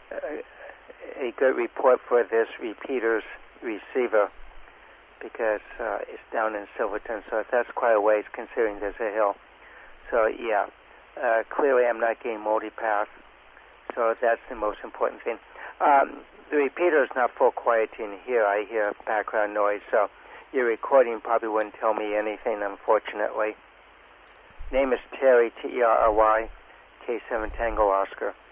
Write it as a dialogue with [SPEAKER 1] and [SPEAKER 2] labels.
[SPEAKER 1] a good report for this repeaters receiver because it's down in Silverton, so that's quite a ways considering there's a hill. So yeah, clearly I'm not getting multipath, so that's the most important thing. The repeater is not full quiet in here. I hear background noise, so your recording probably wouldn't tell me anything, unfortunately. Name is Terry, Terry, K7 Tango Oscar.